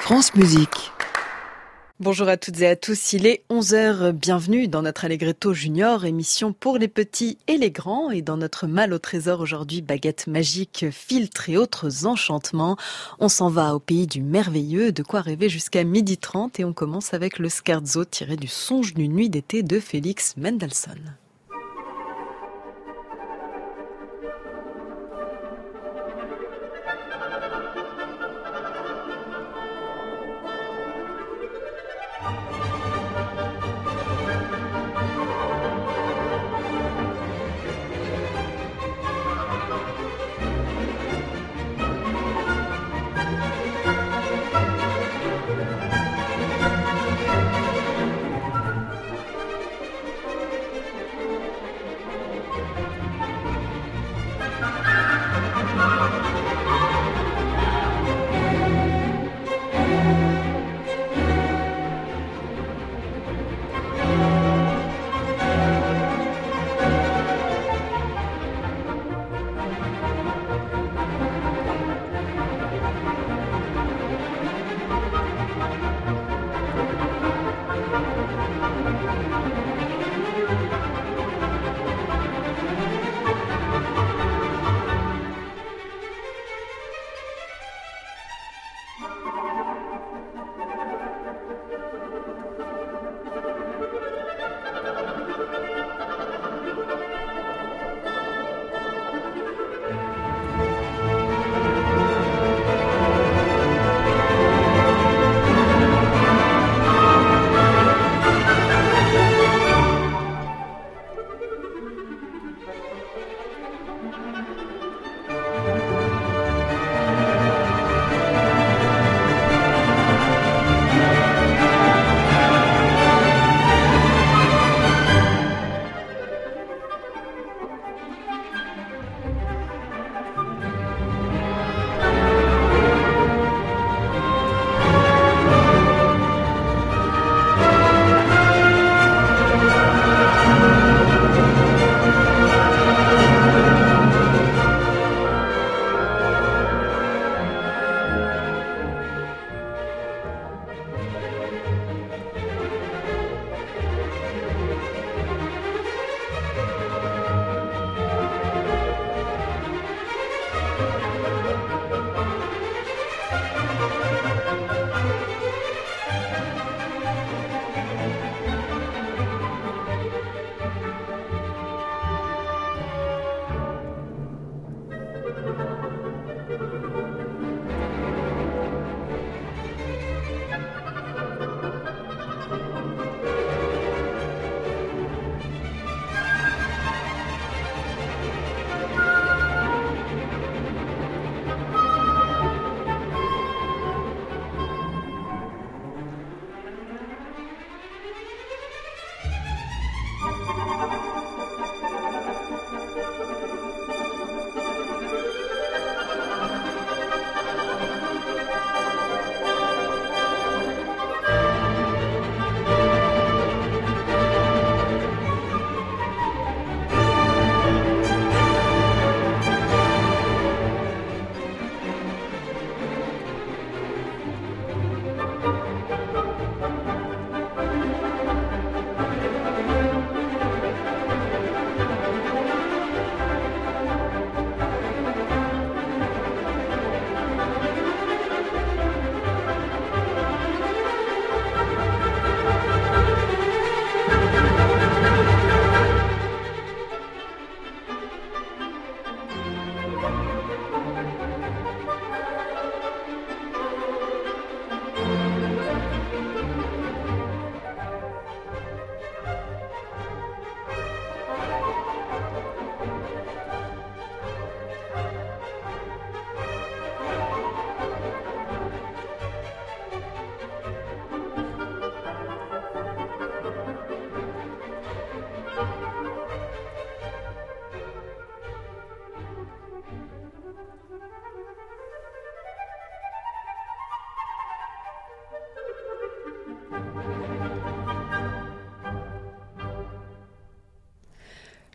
France Musique. Bonjour à toutes et à tous, il est 11h, bienvenue dans notre Allegretto Junior, émission pour les petits et les grands. Et dans notre Mal au trésor aujourd'hui, baguettes magiques, filtres et autres enchantements. On s'en va au pays du merveilleux, de quoi rêver jusqu'à 12h30 et on commence avec le scherzo tiré du Songe d'une nuit d'été de Félix Mendelssohn.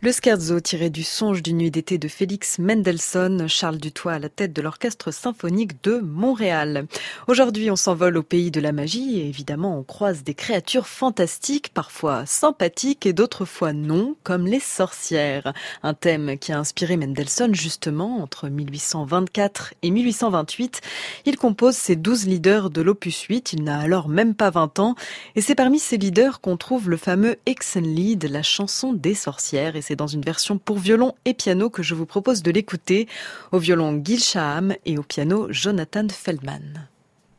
Le scherzo tiré du Songe d'une nuit d'été de Félix Mendelssohn, Charles Dutoit à la tête de l'Orchestre symphonique de Montréal. Aujourd'hui, on s'envole au pays de la magie et évidemment, on croise des créatures fantastiques, parfois sympathiques et d'autres fois non, comme les sorcières. Un thème qui a inspiré Mendelssohn justement entre 1824 et 1828. Il compose ses 12 leaders de l'opus 8, il n'a alors même pas 20 ans et c'est parmi ces leaders qu'on trouve le fameux Hexenlied, la chanson des sorcières, et c'est dans une version pour violon et piano que je vous propose de l'écouter, au violon Gil Shaham et au piano Jonathan Feldman.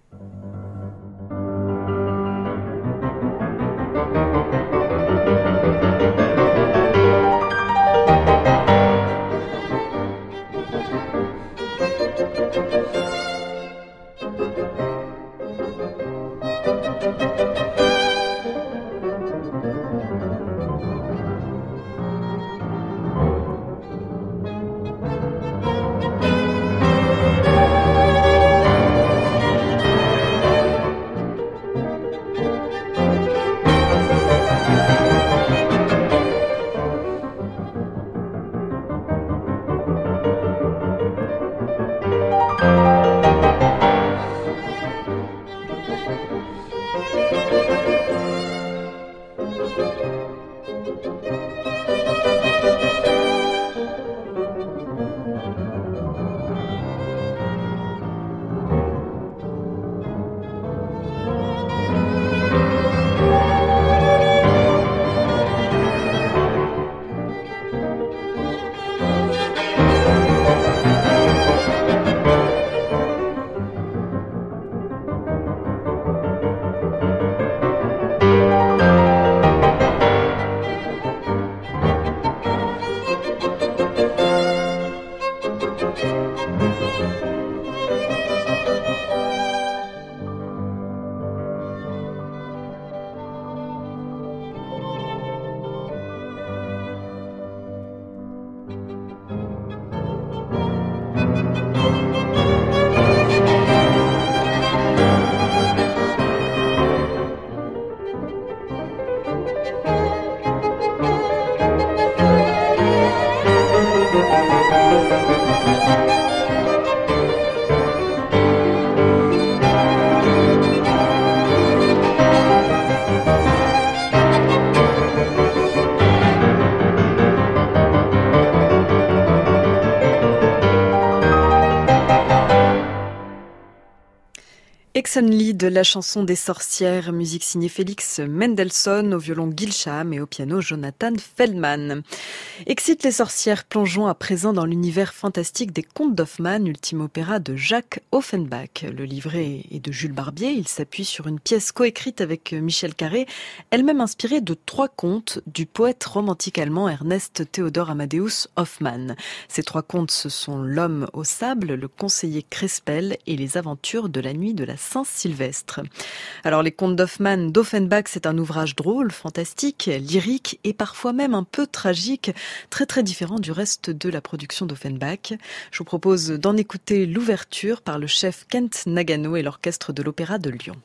Hexenlied, la chanson des sorcières, musique signée Félix Mendelssohn, au violon Gil Shaham et au piano Jonathan Feldman. Excite les sorcières, plongeons à présent dans l'univers fantastique des Contes d'Hoffmann, ultime opéra de Jacques Offenbach. Le livret est de Jules Barbier, il s'appuie sur une pièce coécrite avec Michel Carré, elle-même inspirée de 3 contes du poète romantique allemand Ernest Theodor Amadeus Hoffmann. Ces 3 contes, ce sont L'homme au sable, Le conseiller Crespel et Les aventures de la nuit de la Saint-Sylvestre. Alors les Contes d'Offenbach, c'est un ouvrage drôle, fantastique, lyrique et parfois même un peu tragique, très très différent du reste de la production d'Offenbach. Je vous propose d'en écouter l'ouverture par le chef Kent Nagano et l'orchestre de l'Opéra de Lyon.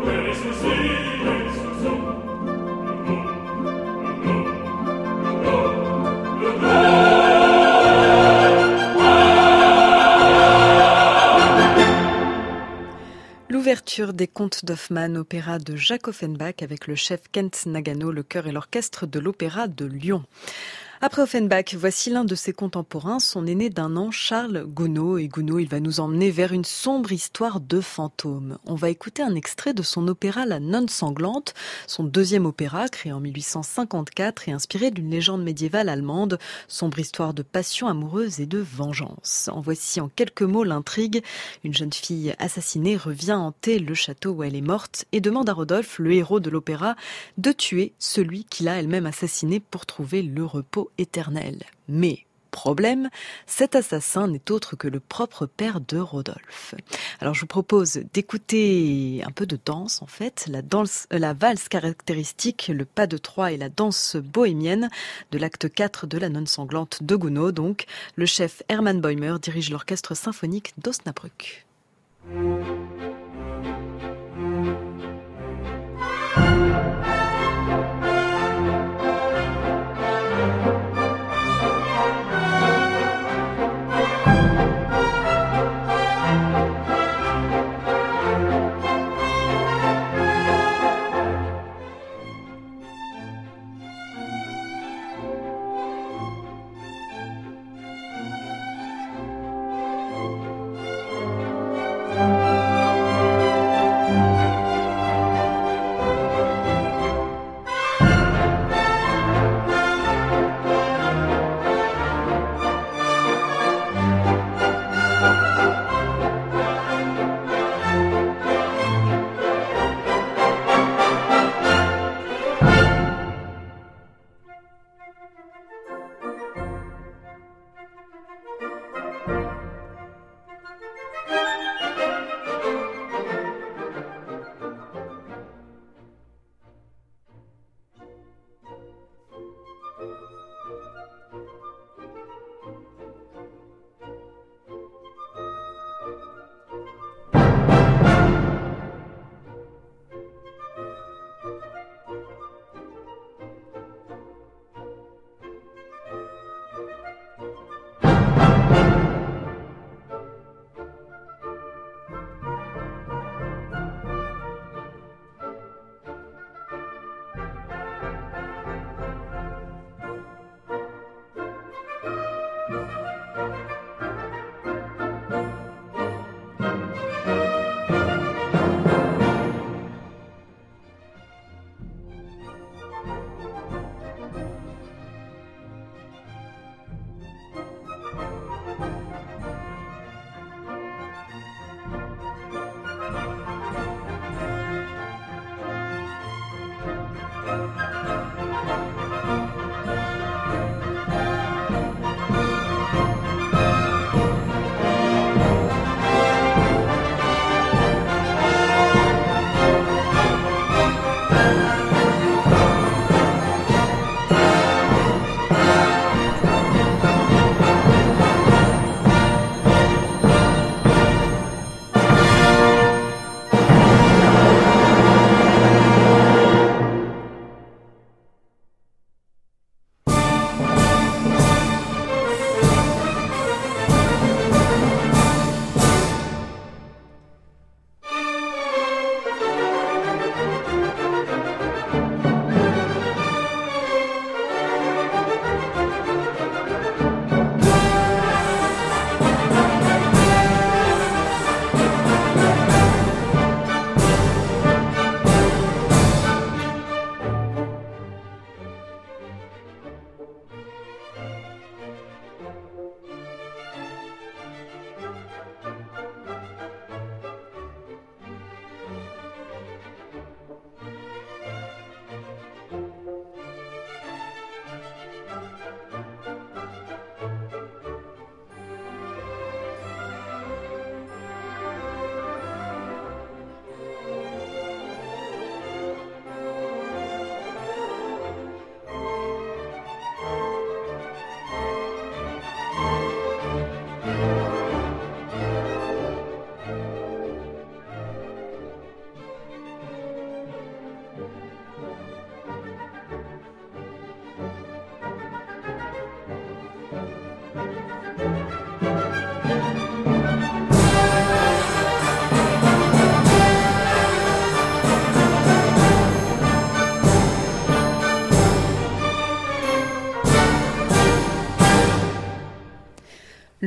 L'ouverture des Contes d'Hoffmann, opéra de Jacques Offenbach avec le chef Kent Nagano, le chœur et l'orchestre de l'Opéra de Lyon. Après Offenbach, voici l'un de ses contemporains, son aîné d'un an, Charles Gounod. Et Gounod, il va nous emmener vers une sombre histoire de fantômes. On va écouter un extrait de son opéra La Nonne sanglante, son deuxième opéra, créé en 1854 et inspiré d'une légende médiévale allemande, sombre histoire de passion amoureuse et de vengeance. En voici en quelques mots l'intrigue. Une jeune fille assassinée revient hanter le château où elle est morte et demande à Rodolphe, le héros de l'opéra, de tuer celui qu'il a elle-même assassiné pour trouver le repos éternel. Mais problème, cet assassin n'est autre que le propre père de Rodolphe. Alors je vous propose d'écouter un peu de danse en fait, la valse caractéristique, le pas de Troie et la danse bohémienne de l'acte 4 de La Nonne sanglante de Gounod. Donc le chef Hermann Bäumer dirige l'orchestre symphonique d'Osnabrück.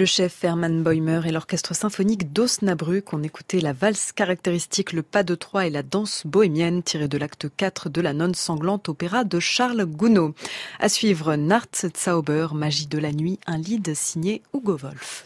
Le chef Hermann Bäumer et l'orchestre symphonique d'Osnabrück ont écouté la valse caractéristique, le pas de Troie et la danse bohémienne tirée de l'acte 4 de La Nonne sanglante, opéra de Charles Gounod. À suivre Nachtszauber, Magie de la nuit, un lead signé Hugo Wolf.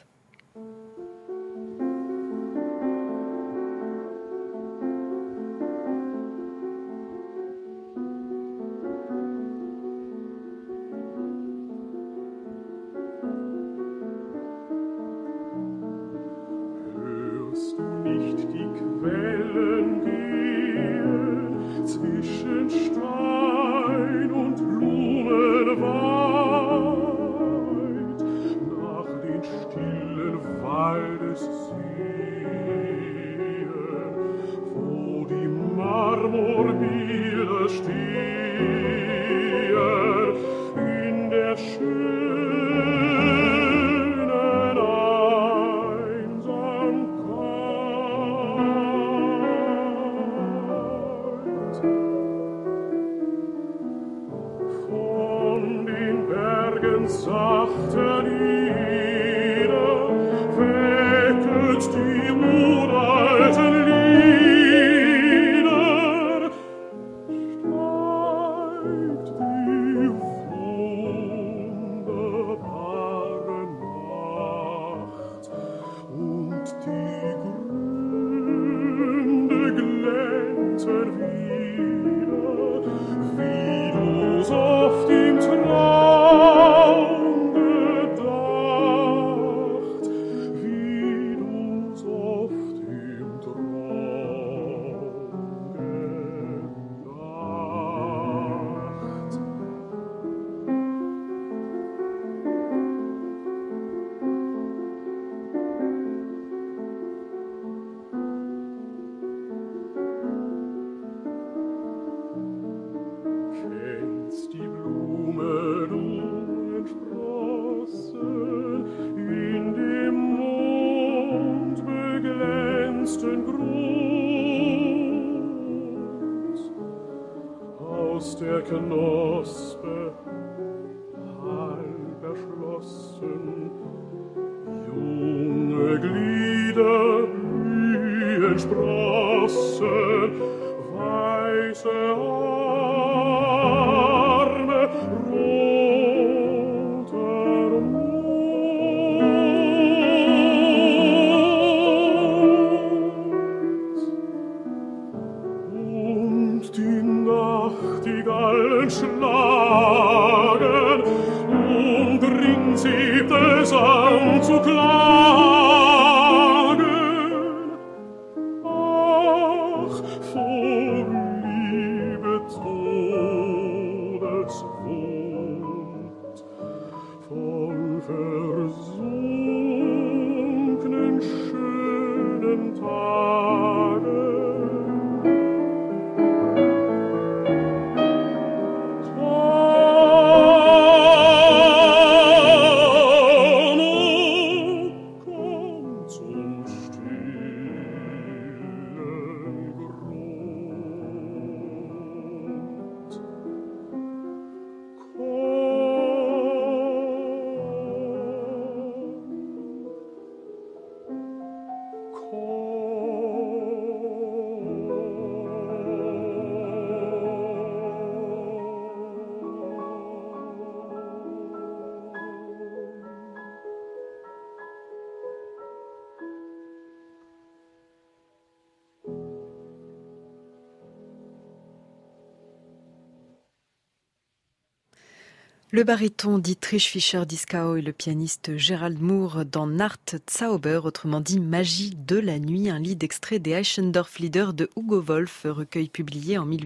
Le baryton Dietrich Fischer-Dieskau et le pianiste Gerald Moore dans Nachtszauber, autrement dit Magie de la nuit, un lead extrait des Eichendorff-Lieder de Hugo Wolf, recueil publié en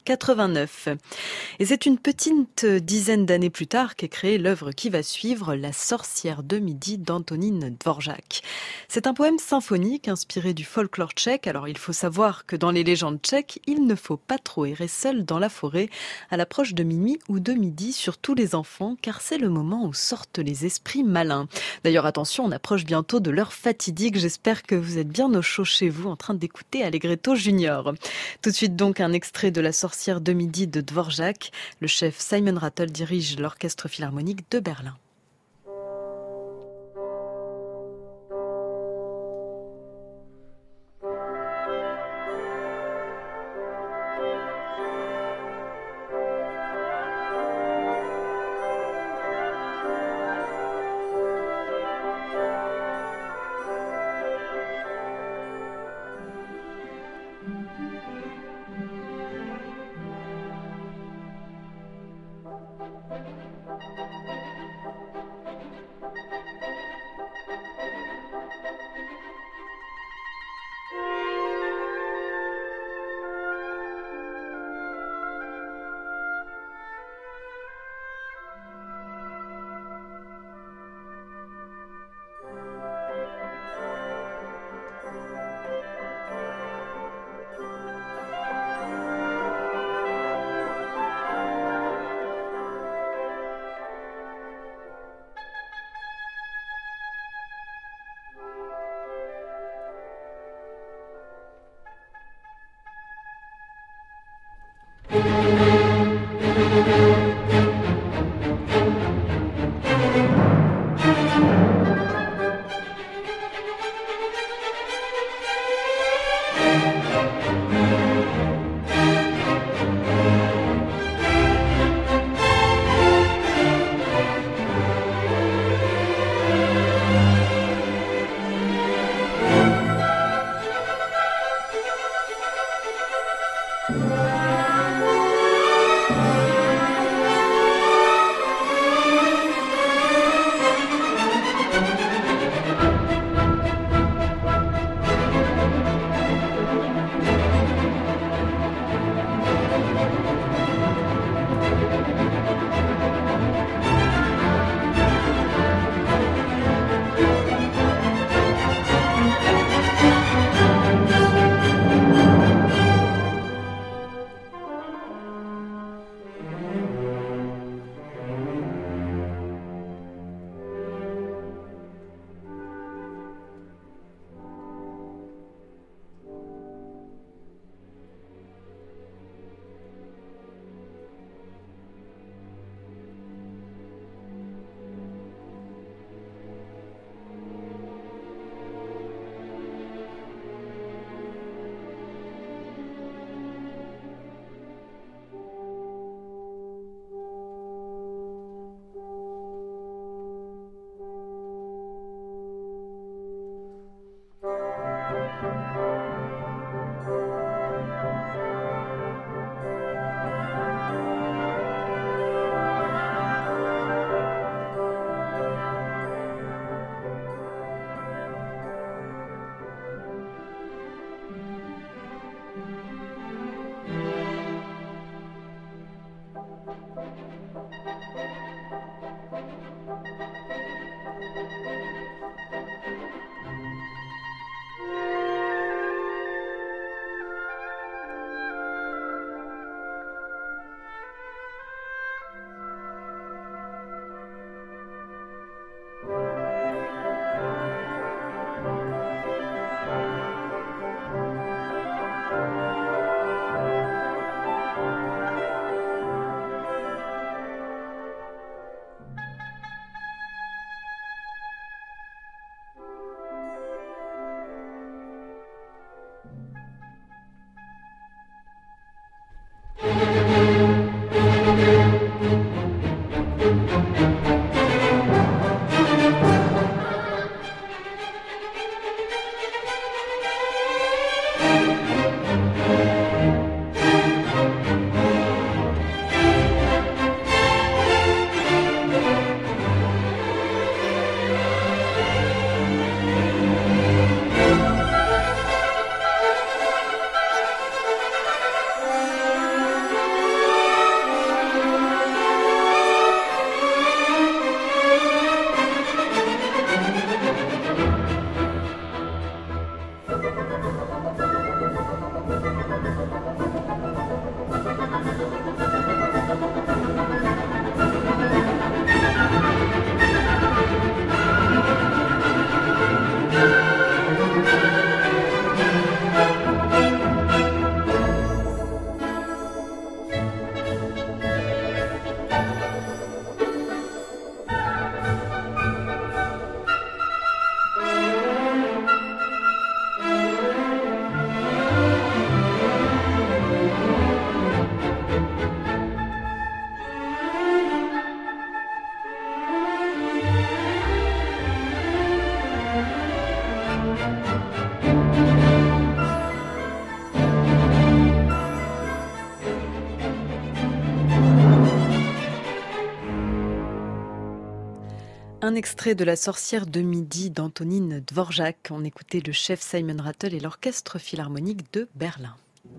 1889. Et c'est une petite dizaine d'années plus tard qu'est créée l'œuvre qui va suivre, La sorcière de midi d'Antonín Dvořák. C'est un poème symphonique inspiré du folklore tchèque. Alors il faut savoir que dans les légendes tchèques, il ne faut pas trop errer seul dans la forêt à l'approche de minuit ou de midi, surtout les enfants, car c'est le moment où sortent les esprits malins. D'ailleurs, attention, on approche bientôt de l'heure fatidique. J'espère que vous êtes bien au chaud chez vous en train d'écouter Allegretto Junior. Tout de suite donc un extrait de La sorcière de midi de Dvořák. Le chef Simon Rattle dirige l'orchestre philharmonique de Berlin. Un extrait de La sorcière de midi d'Antonine Dvorak. On écoutait le chef Simon Rattle et l'orchestre philharmonique de Berlin.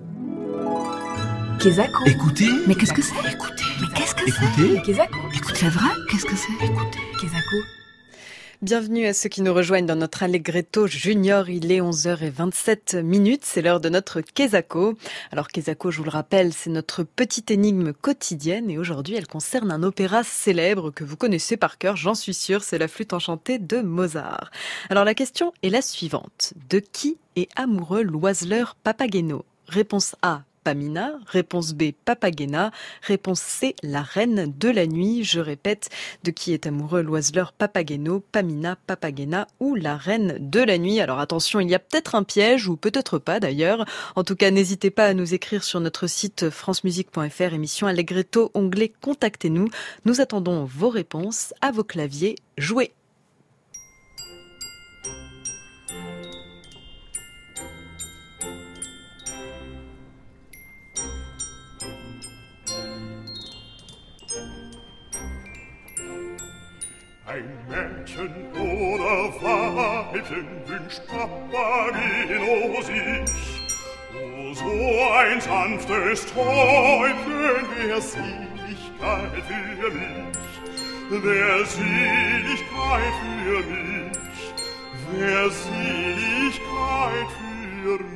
Kezako. Écoutez. Mais qu'est-ce que c'est? Écoutez. Mais qu'est-ce que Écoutez. c'est? Kezako. Écoutez. C'est vrai? Qu'est-ce que c'est? Écoutez. Kezako. Bienvenue à ceux qui nous rejoignent dans notre Allegretto Junior. Il est 11h27. C'est l'heure de notre Kezako. Alors Kezako, je vous le rappelle, c'est notre petite énigme quotidienne et aujourd'hui elle concerne un opéra célèbre que vous connaissez par cœur, j'en suis sûre, c'est la Flûte enchantée de Mozart. Alors la question est la suivante. De qui est amoureux l'oiseleur Papageno? Réponse A, Pamina. Réponse B, Papagena. Réponse C, la reine de la nuit. Je répète, de qui est amoureux l'oiseleur Papageno, Pamina, Papagena ou la reine de la nuit? Alors attention, il y a peut-être un piège ou peut-être pas d'ailleurs. En tout cas, n'hésitez pas à nous écrire sur notre site francemusique.fr, émission Allegretto, onglet Contactez-nous. Nous attendons vos réponses à vos claviers. Jouez! Ein Mädchen oder Weibchen wünscht Papageno sich. Oh, so ein sanftes Täubchen, wär Seligkeit für mich, wär Seligkeit für mich, wär Seligkeit für mich.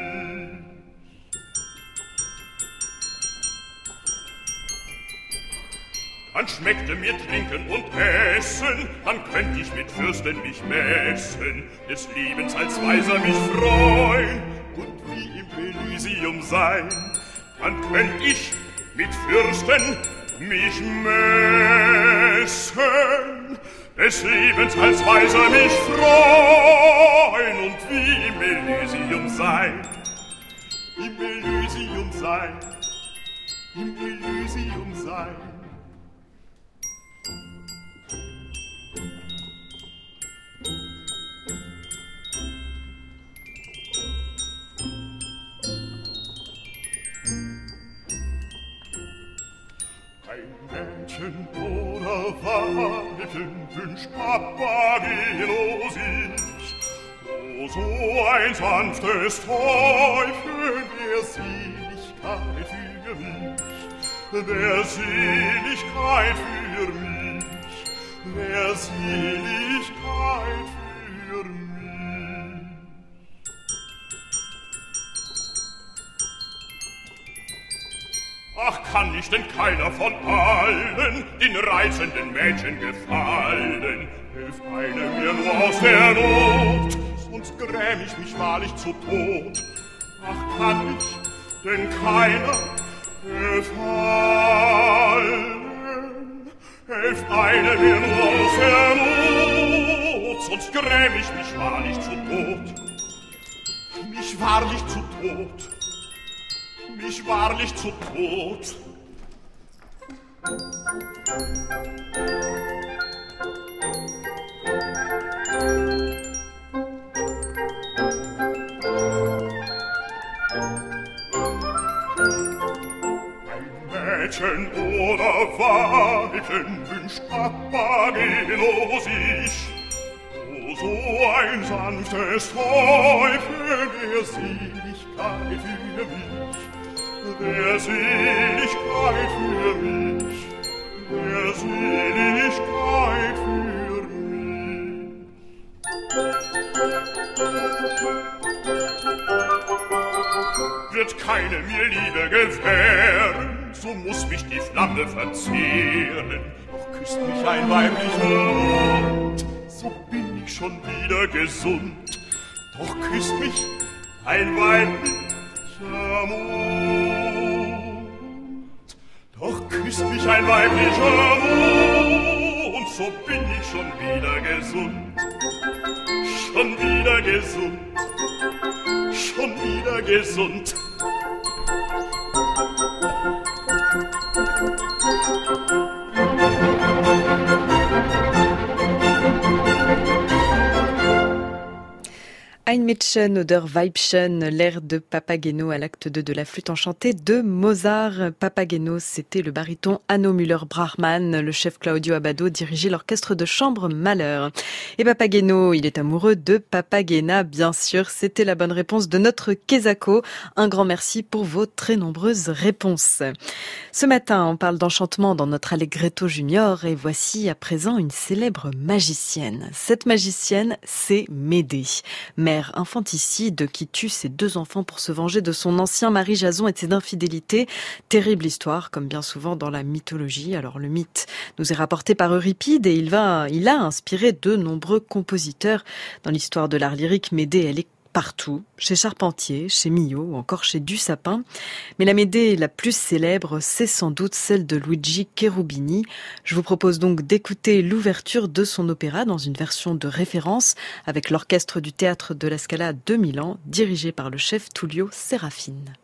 Dann schmeckte mir Trinken und Essen, dann könnt ich mit Fürsten mich messen, des Lebens als Weiser mich freuen und wie im Elysium sein. Dann könnt ich mit Fürsten mich messen, des Lebens als Weiser mich freuen und wie im Elysium sein. Im Elysium sein, im Elysium sein. Mädchen oder Weibchen wünscht Papageno sich. Oh, so ein sanftes Täubchen, wär Seligkeit für mich, wär Seligkeit für mich, wär Seligkeit für mich. Ach, kann nicht denn keiner von allen den reizenden Mädchen gefallen? Hilf eine mir nur aus der Not, sonst gräm ich mich wahrlich zu Tod. Ach, kann ich denn keiner gefallen? Hilf eine mir nur aus der Not, sonst gräm ich mich wahrlich zu Tod. Mich wahrlich zu Tod. Mich wahrlich zu Tod. Ein Mädchen oder Weibchen wünscht Papageno sich. Oh, so ein sanftes Täubchen, wär Seligkeit für mich, wär Seligkeit für mich, wär Seligkeit für mich. Wird keine mir Liebe gewähren, so muß mich die Flamme verzehren. Doch küsst mich ein weiblicher Mund, so bin ich schon wieder gesund. Doch küsst mich ein weiblicher Mund. Doch küsst mich ein weiblicher Mund, so bin ich schon wieder gesund. Schon wieder gesund. Schon wieder gesund. Ein Mädchen oder Weibchen, l'air de Papageno à l'acte 2 de la flûte enchantée de Mozart. Papageno, c'était le baryton Hanno Müller-Brahman. Le chef Claudio Abbado dirigeait l'orchestre de chambre Mahler. Et Papageno, il est amoureux de Papagena, bien sûr. C'était la bonne réponse de notre Kezako. Un grand merci pour vos très nombreuses réponses. Ce matin, on parle d'enchantement dans notre Allegretto Junior et voici à présent une célèbre magicienne. Cette magicienne, c'est Médée. Mère infanticide qui tue ses 2 enfants pour se venger de son ancien mari Jason et de ses infidélités. Terrible histoire, comme bien souvent dans la mythologie. Alors le mythe nous est rapporté par Euripide et il a inspiré de nombreux compositeurs. Dans l'histoire de l'art lyrique, Médée, elle est partout, chez Charpentier, chez Millot ou encore chez Dussapin. Mais la Médée la plus célèbre, c'est sans doute celle de Luigi Cherubini. Je vous propose donc d'écouter l'ouverture de son opéra dans une version de référence avec l'orchestre du Théâtre de la Scala de Milan, dirigé par le chef Tullio Serafine.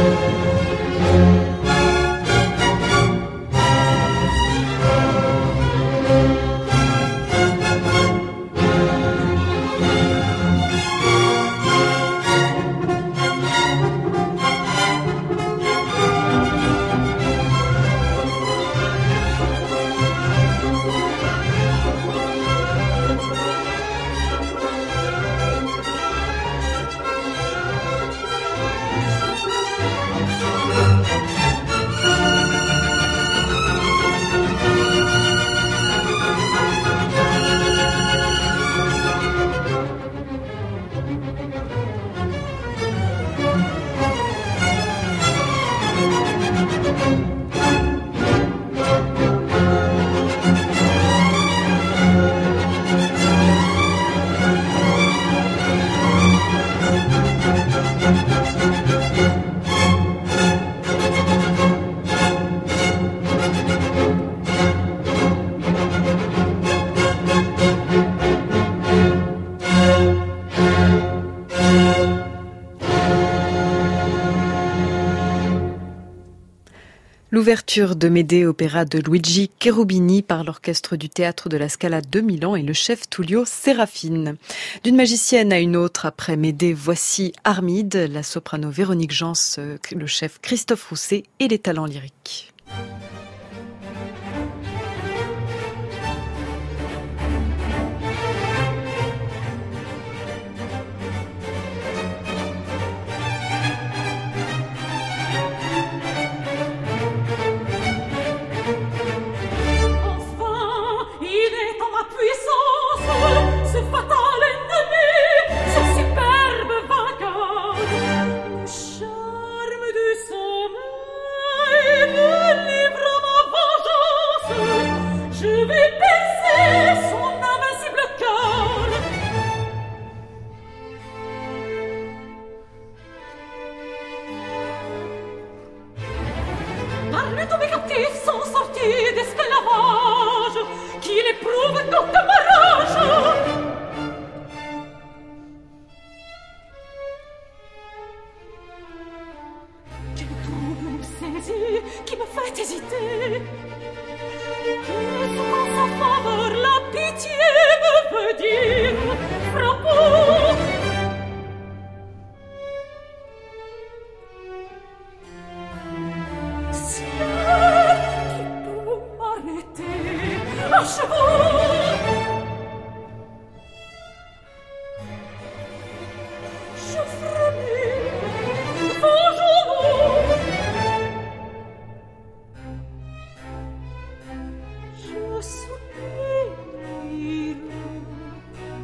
L'ouverture de Médée, opéra de Luigi Cherubini par l'orchestre du Théâtre de la Scala de Milan et le chef Tullio Serafine. D'une magicienne à une autre, après Médée, voici Armide, la soprano Véronique Jans, le chef Christophe Rousset et les talents lyriques. Ce fatal ennemi, ce superbe vainqueur, le charme du sommeil me livre ma vengeance. Je vais percer son invincible cœur. Par le tous mes captifs sont sortis d'esclavage, qu'il éprouve toute ma rage. Quel trouble me saisit, qui me fait hésiter. Qu'est-ce qu'en sa faveur la pitié me veut dire? Frappons. Ciel, qui peut m'arrêter? Achevons. Je frémis, vengeons-nous. Je soupire,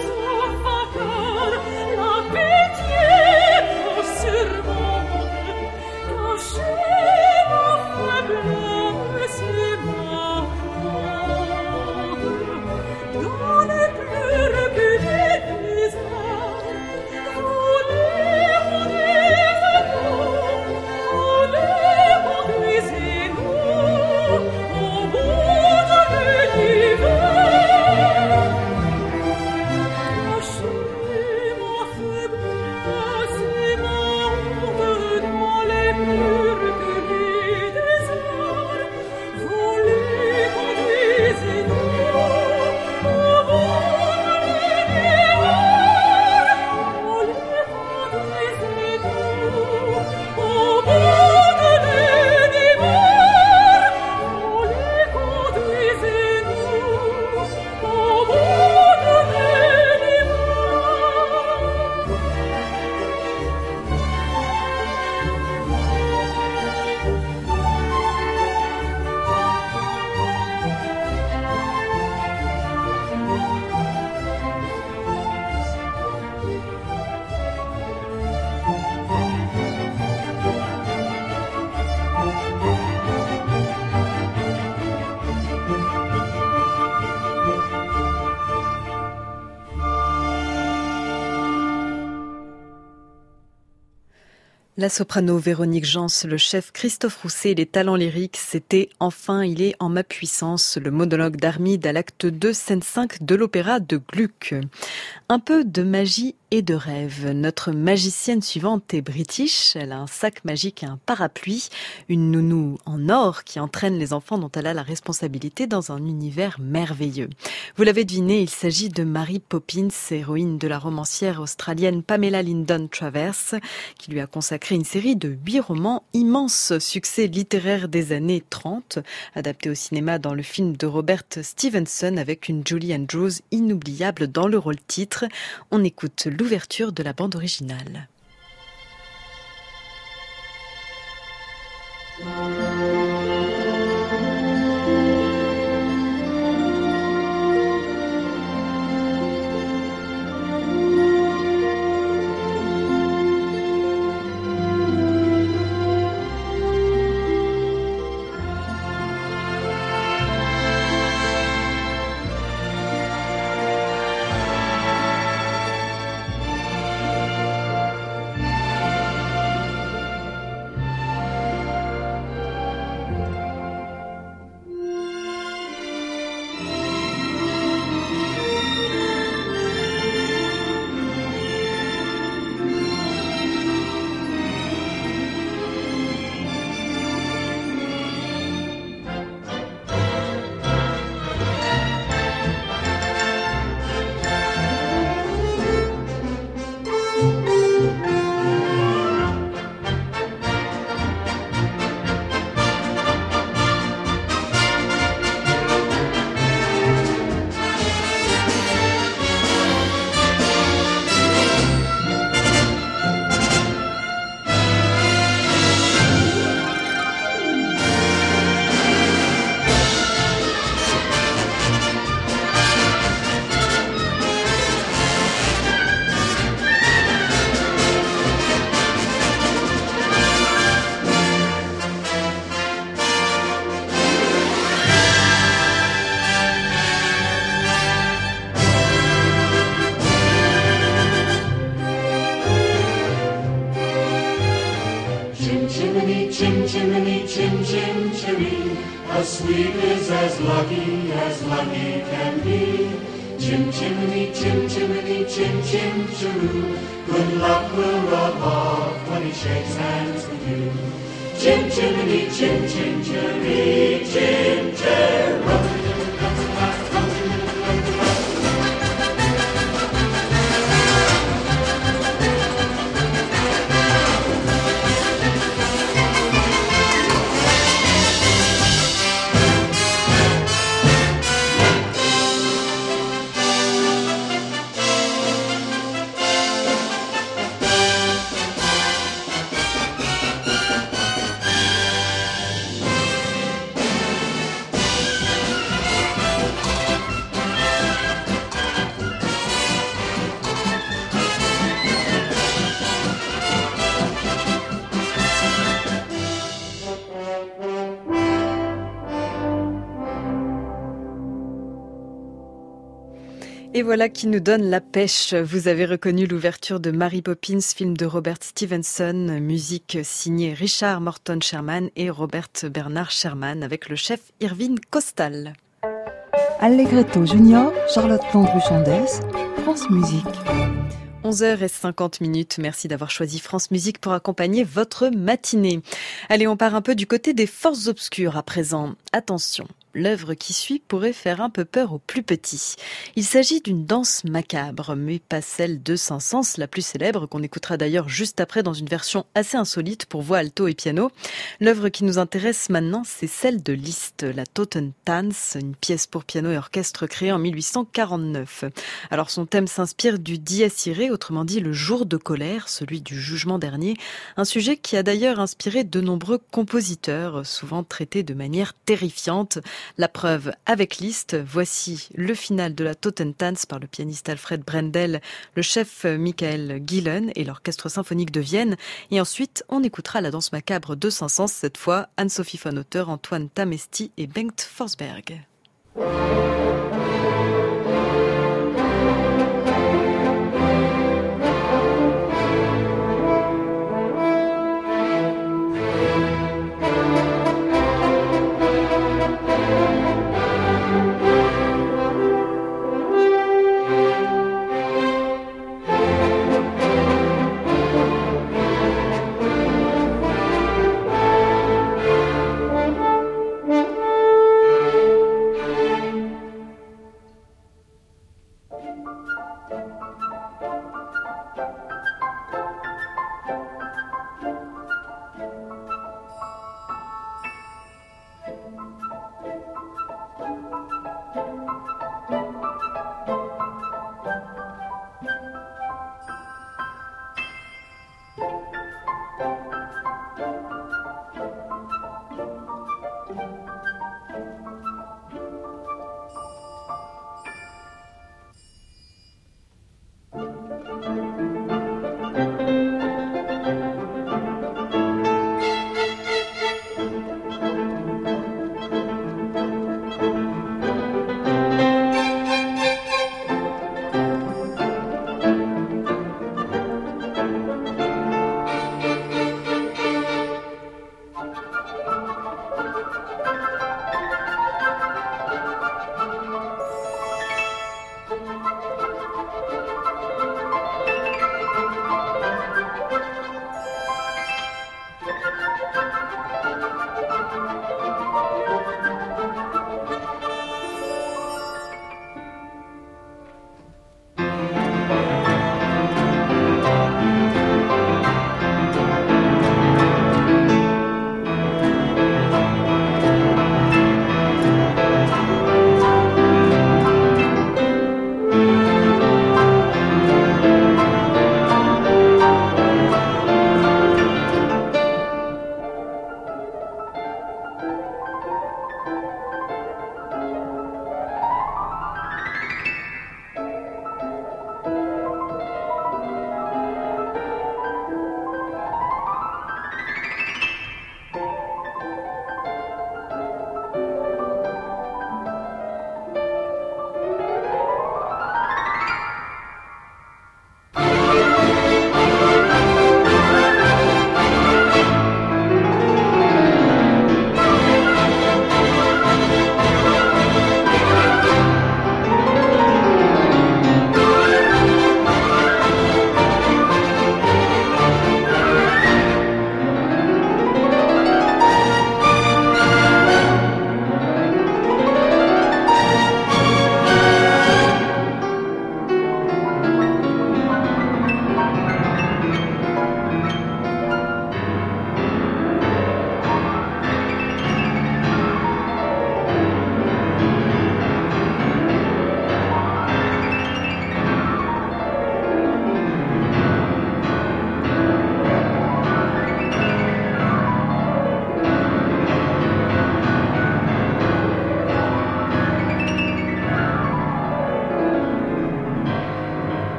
La soprano Véronique Jans, le chef Christophe Rousset et les talents lyriques, c'était « Enfin, il est en ma puissance », le monologue d'Armide à l'acte 2, scène 5 de l'opéra de Gluck. Un peu de magie et de rêve. Notre magicienne suivante est british. Elle a un sac magique et un parapluie. Une nounou en or qui entraîne les enfants dont elle a la responsabilité dans un univers merveilleux. Vous l'avez deviné, il s'agit de Mary Poppins, héroïne de la romancière australienne Pamela Lyndon Travers, qui lui a consacré une série de 8 romans, immense succès littéraire des années 30, adapté au cinéma dans le film de Robert Stevenson avec une Julie Andrews inoubliable dans le rôle titre. On écoute l'ouverture de la bande originale. Et voilà qui nous donne la pêche. Vous avez reconnu l'ouverture de Mary Poppins, film de Robert Stevenson, musique signée Richard Morton Sherman et Robert Bernard Sherman avec le chef Irving Costal. Allegretto Junior, Charlotte Landru-Chandès, France Musique. 11h50. Merci d'avoir choisi France Musique pour accompagner votre matinée. Allez, on part un peu du côté des forces obscures à présent. Attention, l'œuvre qui suit pourrait faire un peu peur aux plus petits. Il s'agit d'une danse macabre, mais pas celle de Saint-Saëns, la plus célèbre, qu'on écoutera d'ailleurs juste après dans une version assez insolite pour voix alto et piano. L'œuvre qui nous intéresse maintenant, c'est celle de Liszt, la Totentanz, une pièce pour piano et orchestre créée en 1849. Alors son thème s'inspire du Dies Irae, autrement dit le jour de colère, celui du jugement dernier, un sujet qui a d'ailleurs inspiré de nombreux compositeurs, souvent traités de manière terrifiante. La preuve avec Liszt, voici le final de la Totentanz par le pianiste Alfred Brendel, le chef Michael Gillen et l'Orchestre symphonique de Vienne. Et ensuite, on écoutera la danse macabre de Saint-Saëns, cette fois Anne-Sophie von Otter, Antoine Tamesti et Bengt Forsberg.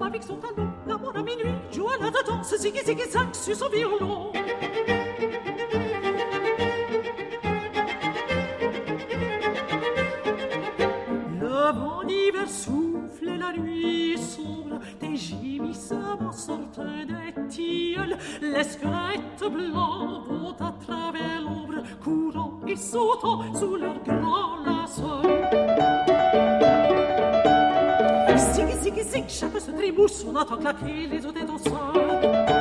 avec son talon. L'amour à minuit joue à la danse, ziggy ziggy zack sur son violon. Le vent d'hiver souffle et la nuit sombre, des gémissements sortent des tilleuls. Les squelettes blancs vont à travers l'ombre, courant et sautant sous leur grand linceul. Zig, zig, zig, chacun se trémousse, on entend claquer les os des danseurs.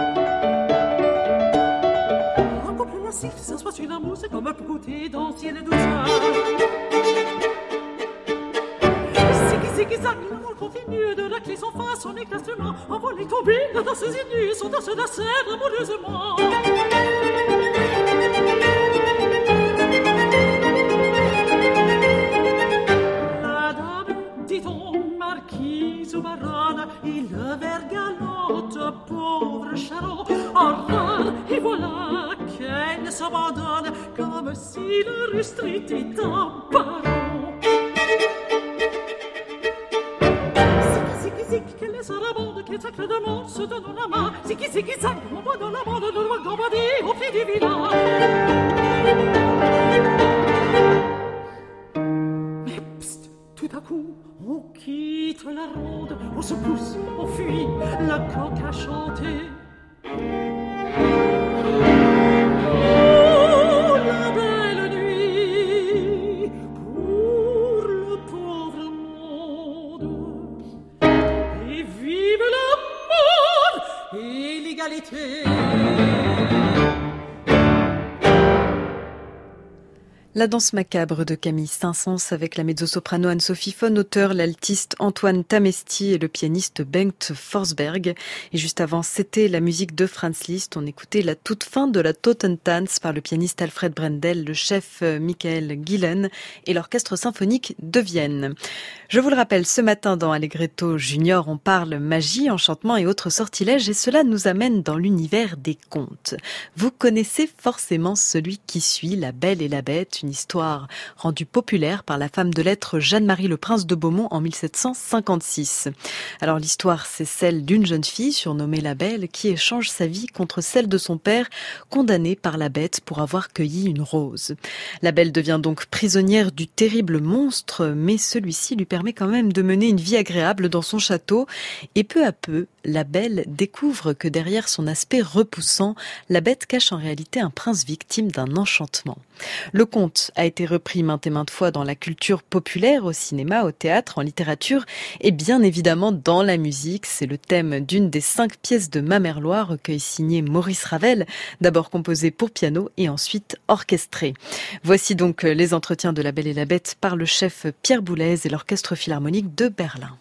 Un couple massif s'assoit sur la mousse comme pour goûter d'anciennes douceurs. Zig-zag, l'amour continue de racler son fin, son éclatement. Envolé, tombé, la danseuse est nue, son danse d'acère amoureusement. La dame, dit-on, marquise ou baronne, et le verre galante, pauvre charron. En rare, et voilà qu'elle s'abandonne, comme si le rustre était un baron. Qu'elle est sarabande, qu'elle sacre de mort, se donne la main. Ziggy, ziggy, zack, on voit dans la bande de loi gambadée au pied du village. Mais pst, tout à coup, on quitte la ronde, on se pousse, on fuit, la coque a chanté. Oh, la belle nuit, pour le pauvre monde. Et vive l'amour et l'égalité. La danse macabre de Camille Saint-Saëns avec la mezzo-soprano Anne-Sophie von Auteur, l'altiste Antoine Tamesti et le pianiste Bengt Forsberg. Et juste avant, c'était la musique de Franz Liszt. On écoutait la toute fin de la Totentanz par le pianiste Alfred Brendel, le chef Michael Gillen et l'orchestre symphonique de Vienne. Je vous le rappelle, ce matin dans Allegretto Junior, on parle magie, enchantement et autres sortilèges et cela nous amène dans l'univers des contes. Vous connaissez forcément celui qui suit, La Belle et la Bête, une histoire rendue populaire par la femme de lettres Jeanne-Marie le Prince de Beaumont en 1756. Alors l'histoire, c'est celle d'une jeune fille surnommée la Belle qui échange sa vie contre celle de son père, condamné par la Bête pour avoir cueilli une rose. La Belle devient donc prisonnière du terrible monstre, mais celui-ci lui permet quand même de mener une vie agréable dans son château. Et peu à peu, la Belle découvre que derrière son aspect repoussant, la Bête cache en réalité un prince victime d'un enchantement. Le conte a été repris maintes et maintes fois dans la culture populaire, au cinéma, au théâtre, en littérature et bien évidemment dans la musique. C'est le thème d'une des 5 pièces de Mamerloire, recueil signé Maurice Ravel, d'abord composé pour piano et ensuite orchestré. Voici donc les entretiens de La Belle et la Bête par le chef Pierre Boulez et l'Orchestre Philharmonique de Berlin.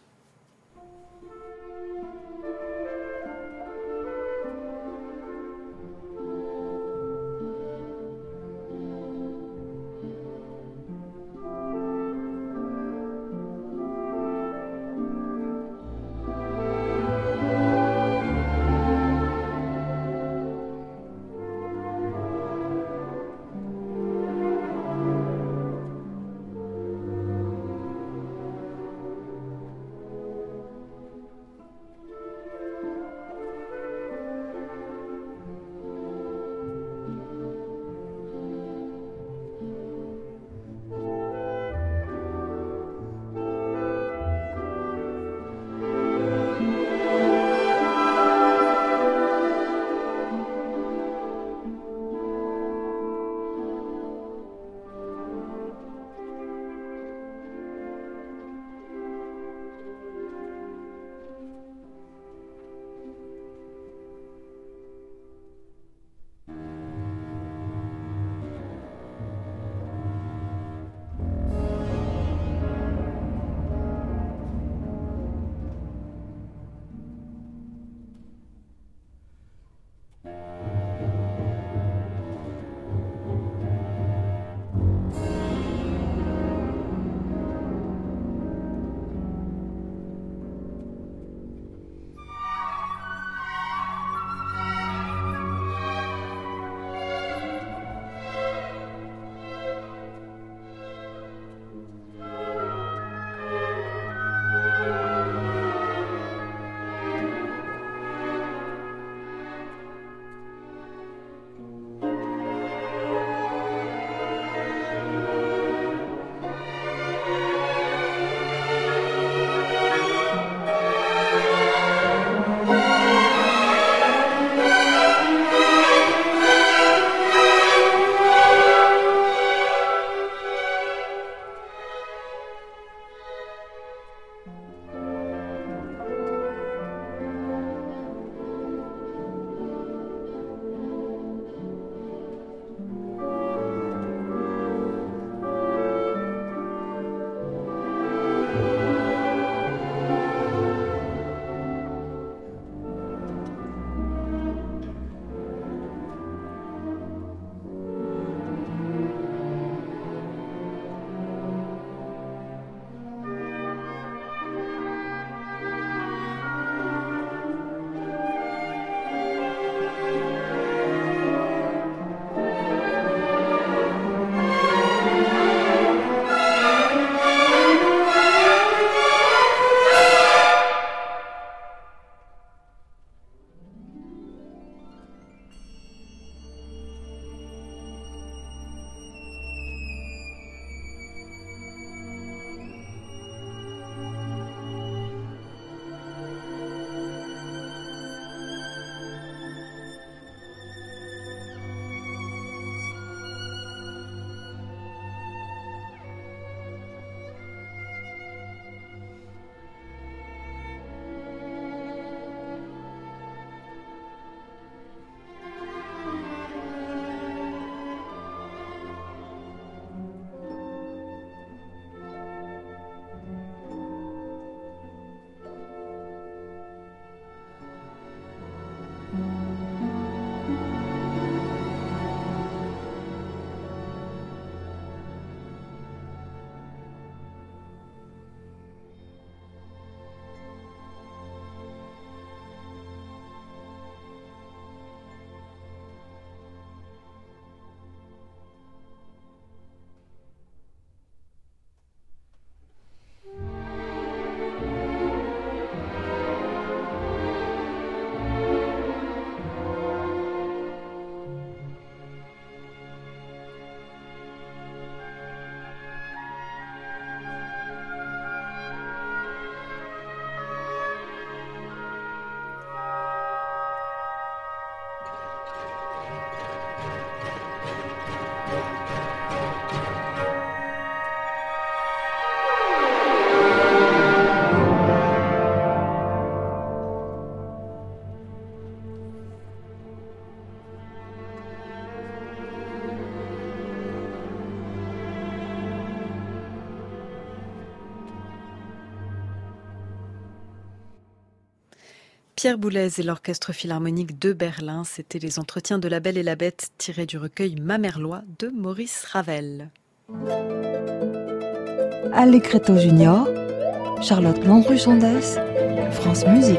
Pierre Boulez et l'Orchestre Philharmonique de Berlin, c'était les entretiens de La Belle et la Bête tirés du recueil Mamerlois de Maurice Ravel. Allegretto Junior, Charlotte Landru-Chandès, France Musique.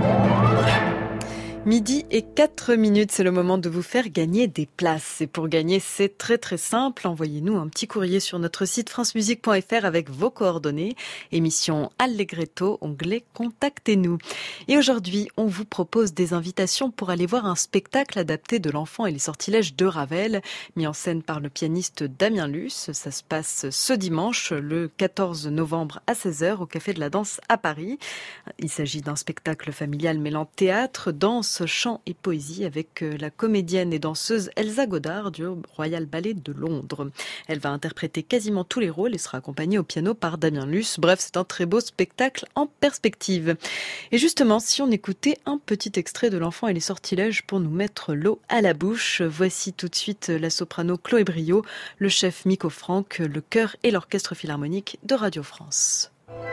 Midi et 4 minutes, c'est le moment de vous faire gagner des places. Et pour gagner, c'est très très simple. Envoyez-nous un petit courrier sur notre site francemusique.fr avec vos coordonnées. Émission Allegretto, onglet Contactez-nous. Et aujourd'hui, on vous propose des invitations pour aller voir un spectacle adapté de L'Enfant et les sortilèges de Ravel, mis en scène par le pianiste Damien Luce. Ça se passe ce dimanche, le 14 novembre à 16h au Café de la Danse à Paris. Il s'agit d'un spectacle familial mêlant théâtre, danse, chant et poésie avec la comédienne et danseuse Elsa Godard du Royal Ballet de Londres. Elle va interpréter quasiment tous les rôles et sera accompagnée au piano par Damien Luce. Bref, c'est un très beau spectacle en perspective. Et justement, si on écoutait un petit extrait de L'Enfant et les sortilèges pour nous mettre l'eau à la bouche, voici tout de suite la soprano Chloé Briot, le chef Miko Franck, le chœur et l'orchestre philharmonique de Radio France.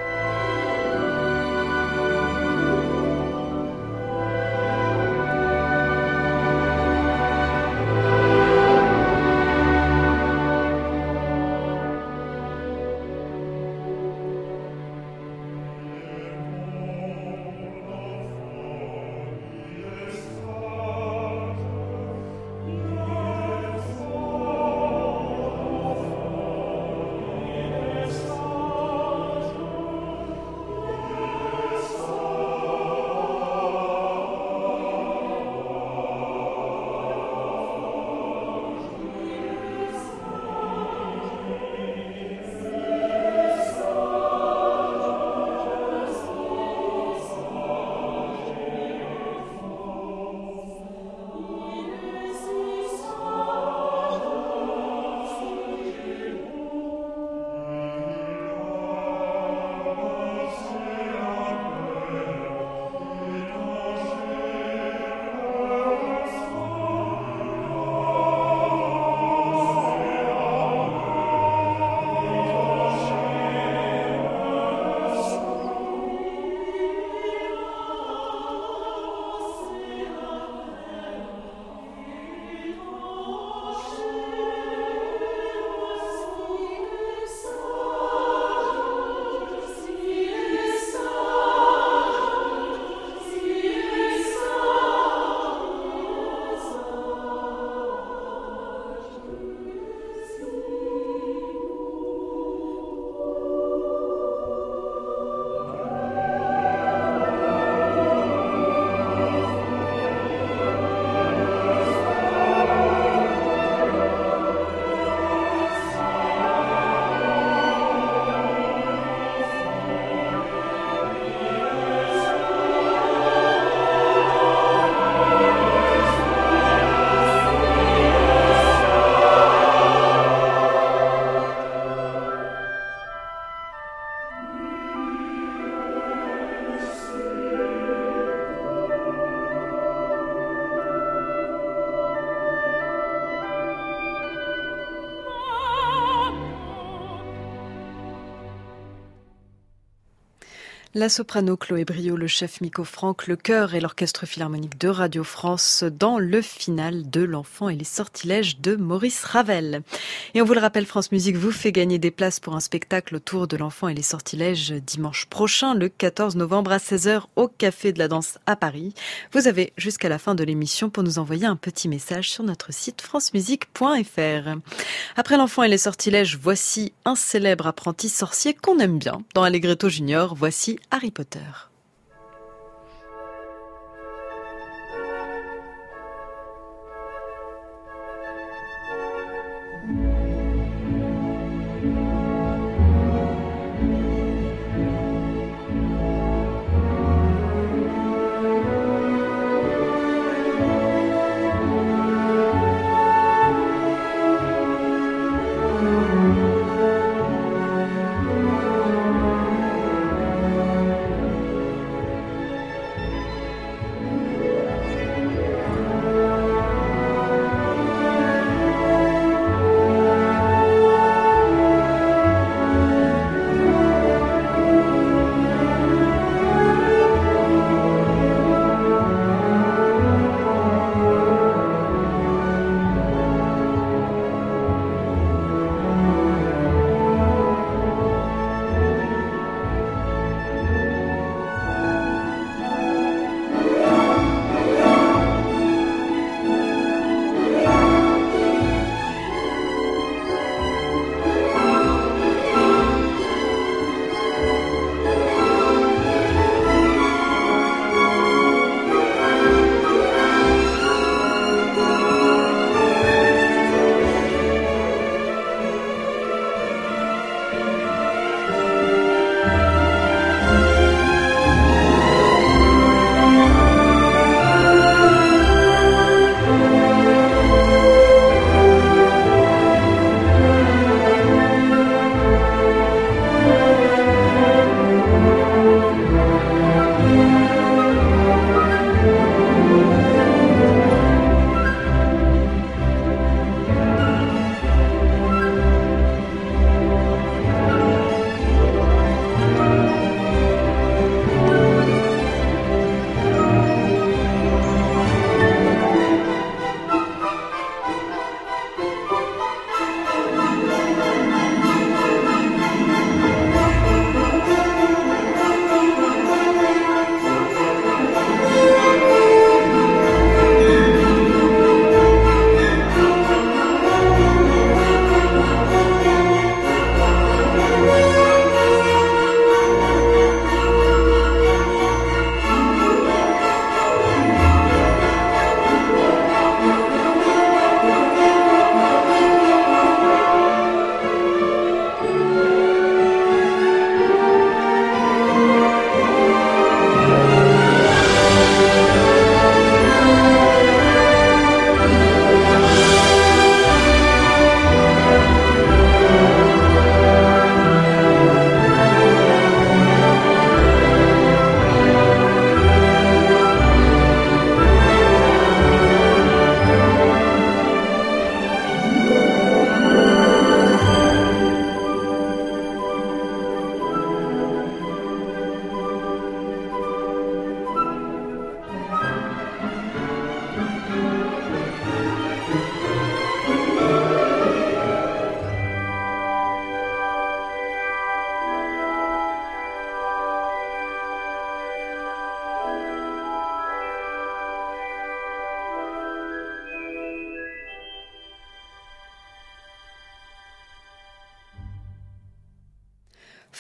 La soprano Chloé Briot, le chef Miko Franck, le chœur et l'orchestre philharmonique de Radio France dans le final de L'Enfant et les sortilèges de Maurice Ravel. Et on vous le rappelle, France Musique vous fait gagner des places pour un spectacle autour de L'Enfant et les sortilèges dimanche prochain, le 14 novembre à 16h au Café de la Danse à Paris. Vous avez jusqu'à la fin de l'émission pour nous envoyer un petit message sur notre site francemusique.fr. Après L'Enfant et les sortilèges, voici un célèbre apprenti sorcier qu'on aime bien. Dans Allegretto Junior, voici Harry Potter.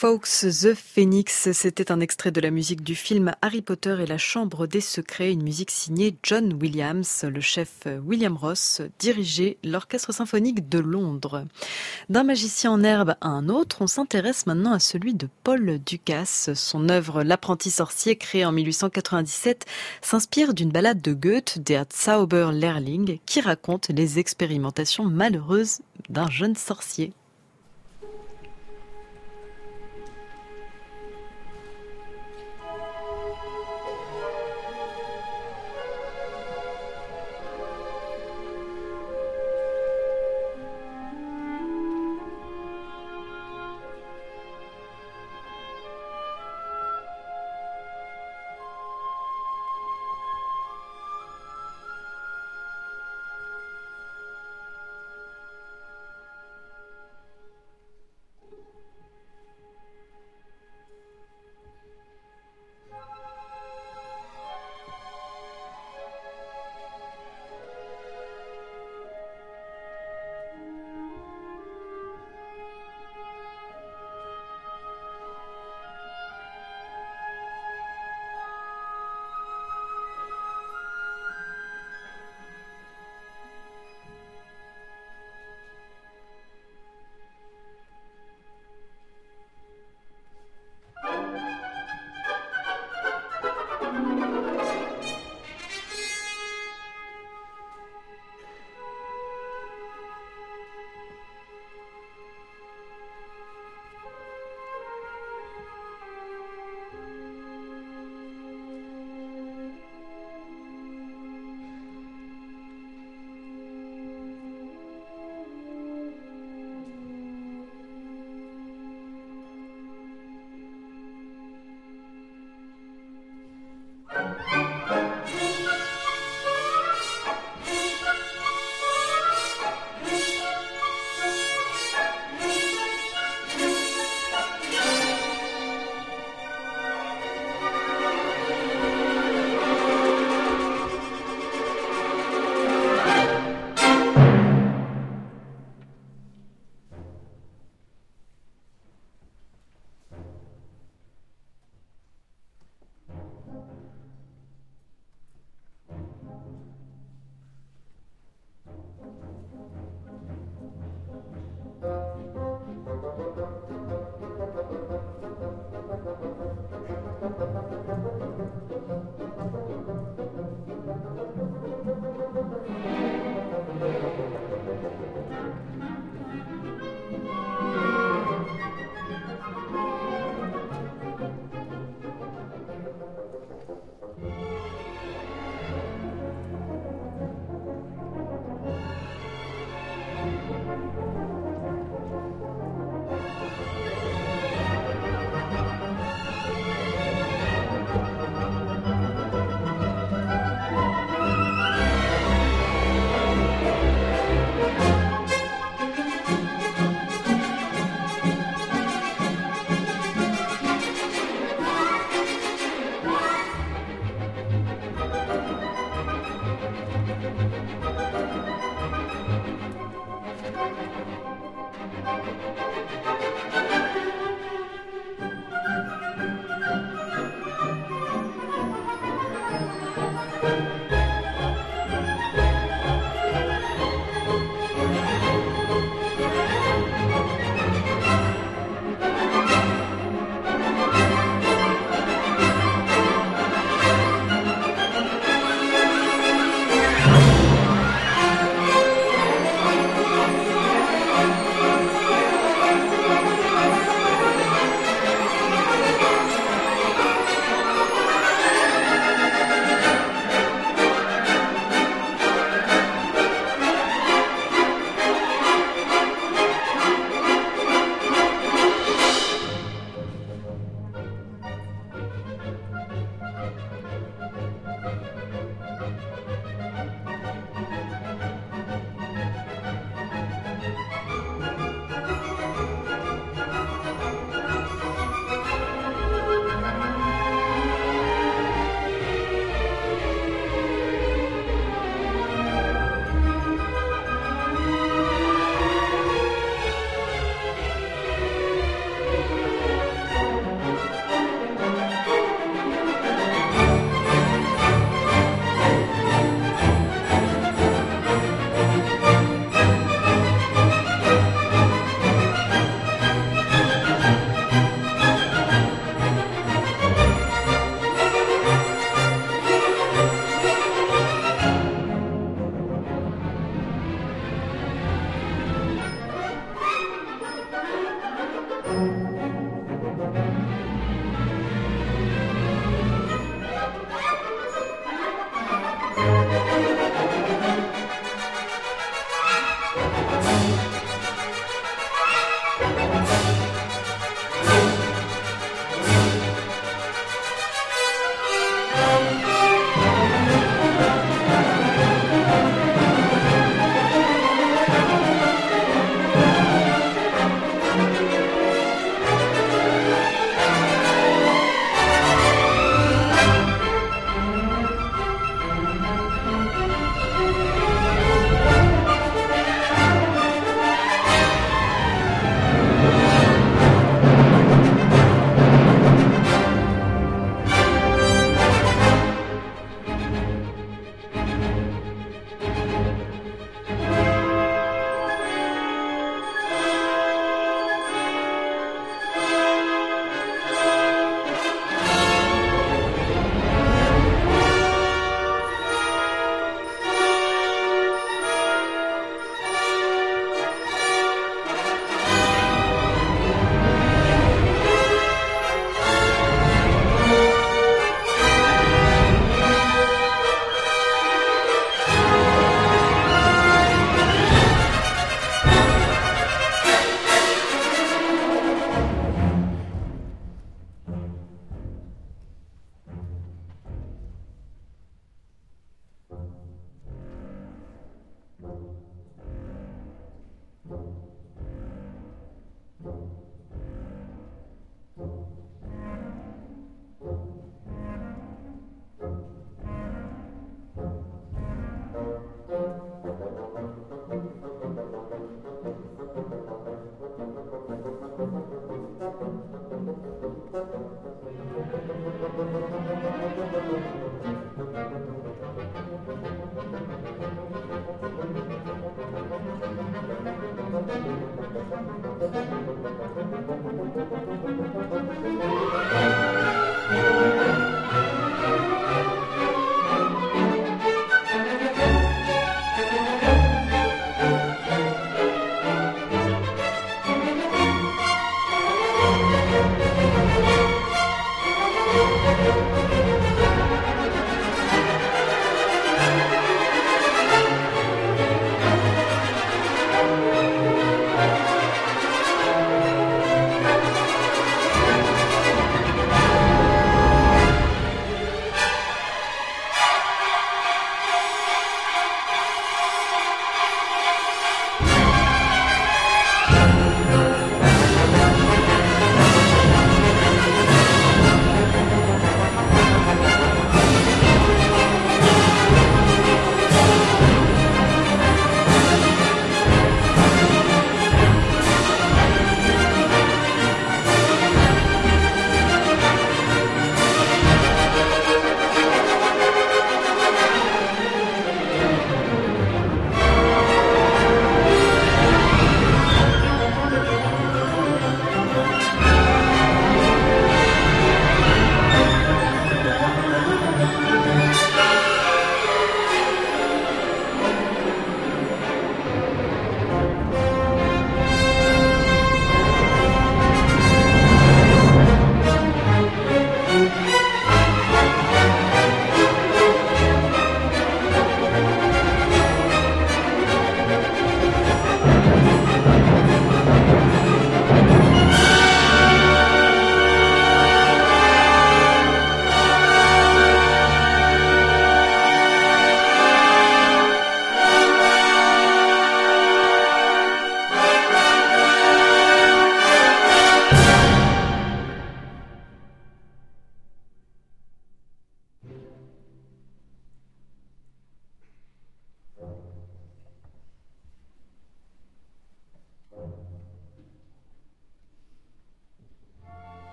Fawkes the Phoenix, c'était un extrait de la musique du film Harry Potter et la Chambre des Secrets, une musique signée John Williams. Le chef William Ross dirigeait l'Orchestre symphonique de Londres. D'un magicien en herbe à un autre, on s'intéresse maintenant à celui de Paul Dukas. Son œuvre L'apprenti sorcier, créée en 1897, s'inspire d'une ballade de Goethe, Der Zauberlehrling, qui raconte les expérimentations malheureuses d'un jeune sorcier.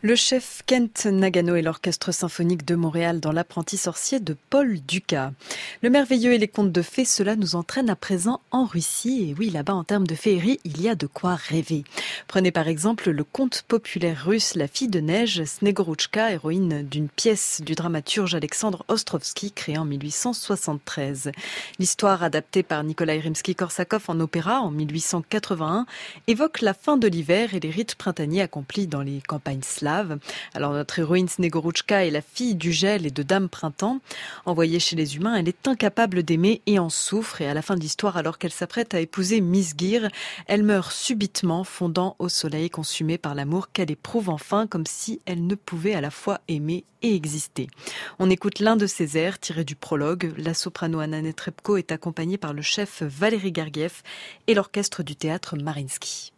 Le chef Kent Nagano et l'Orchestre symphonique de Montréal dans L'Apprenti sorcier de Paul Dukas. Le merveilleux et les contes de fées, cela nous entraîne à présent en Russie. Et oui, là-bas, en termes de féerie, il y a de quoi rêver. Prenez par exemple le conte populaire russe La fille de neige, Snegorouchka, héroïne d'une pièce du dramaturge Alexandre Ostrovsky, créée en 1873. L'histoire, adaptée par Nikolai Rimsky-Korsakov en opéra en 1881, évoque la fin de l'hiver et les rites printaniers accomplis dans les campagnes slaves. Alors notre héroïne Snegorouchka est la fille du gel et de Dame Printemps. Envoyée chez les humains, elle est incapable d'aimer et en souffre. Et à la fin de l'histoire, alors qu'elle s'apprête à épouser Misgir, elle meurt subitement, fondant au soleil, consumée par l'amour qu'elle éprouve enfin, comme si elle ne pouvait à la fois aimer et exister. On écoute l'un de ces airs tiré du prologue. La soprano Anna Netrebko est accompagnée par le chef Valéry Gergiev et l'orchestre du théâtre Mariinsky.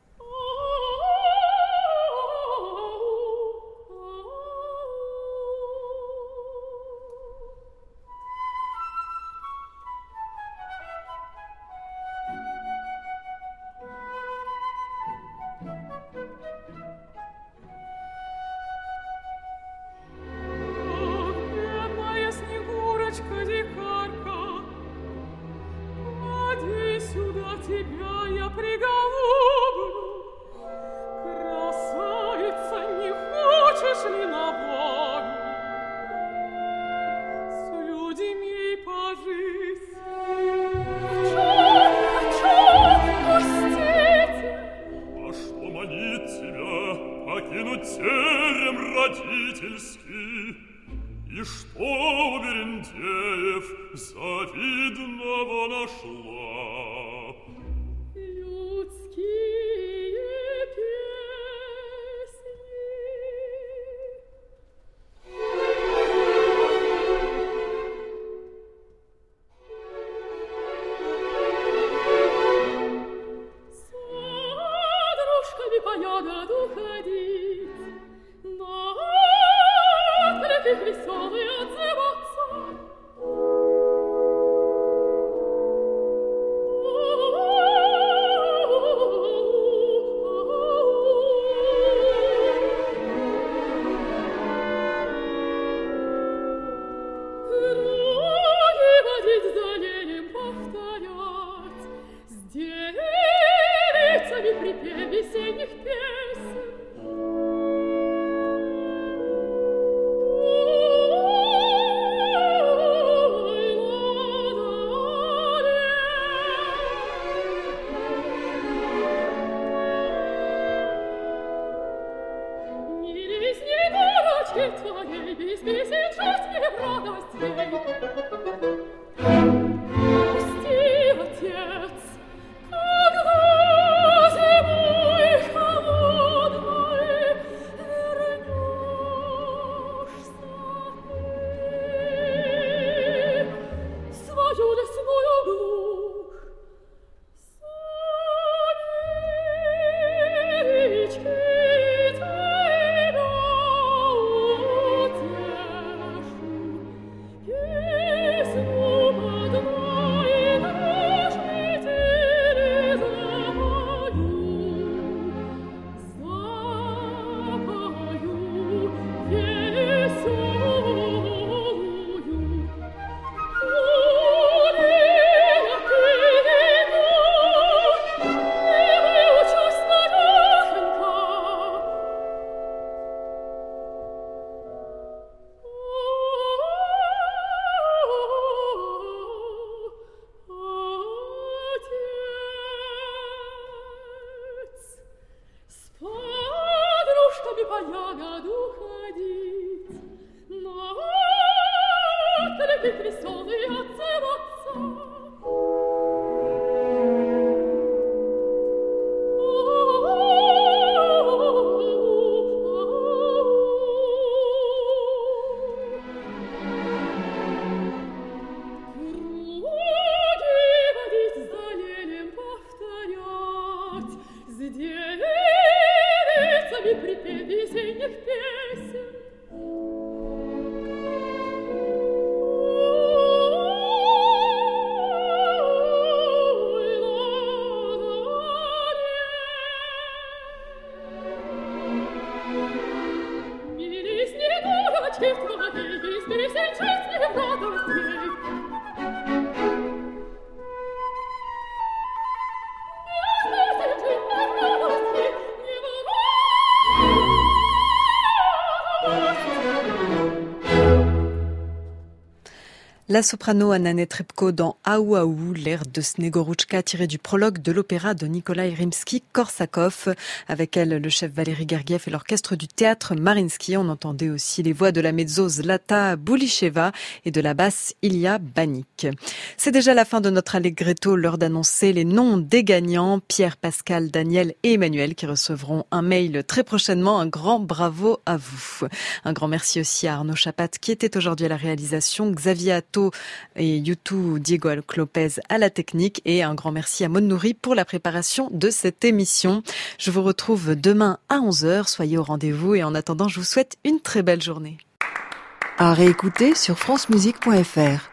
И что у Берендеев завидного нашла? Людские песни. С подружками по ягоду ходить, на криках веселые отзываться. Круги водить за нею повторять, с девицами припев весенних песен. La soprano Anna Netrebko dans Aou Aou, l'air de Snegorouchka tiré du prologue de l'opéra de Nikolai Rimsky-Korsakov. Avec elle, le chef Valéry Gergiev et l'orchestre du théâtre Mariinsky. On entendait aussi les voix de la mezzo Zlata Boulisheva et de la basse Ilya Banik. C'est déjà la fin de notre Allegretto, l'heure d'annoncer les noms des gagnants. Pierre, Pascal, Daniel et Emmanuel qui recevront un mail très prochainement. Un grand bravo à vous. Un grand merci aussi à Arnaud Chapat qui était aujourd'hui à la réalisation, Xavier Atto et Youtou Diego Lopez à la technique et un grand merci à Maud Nourri pour la préparation de cette émission. Je vous retrouve demain à 11h. Soyez au rendez-vous et en attendant, je vous souhaite une très belle journée. À réécouter sur francemusique.fr.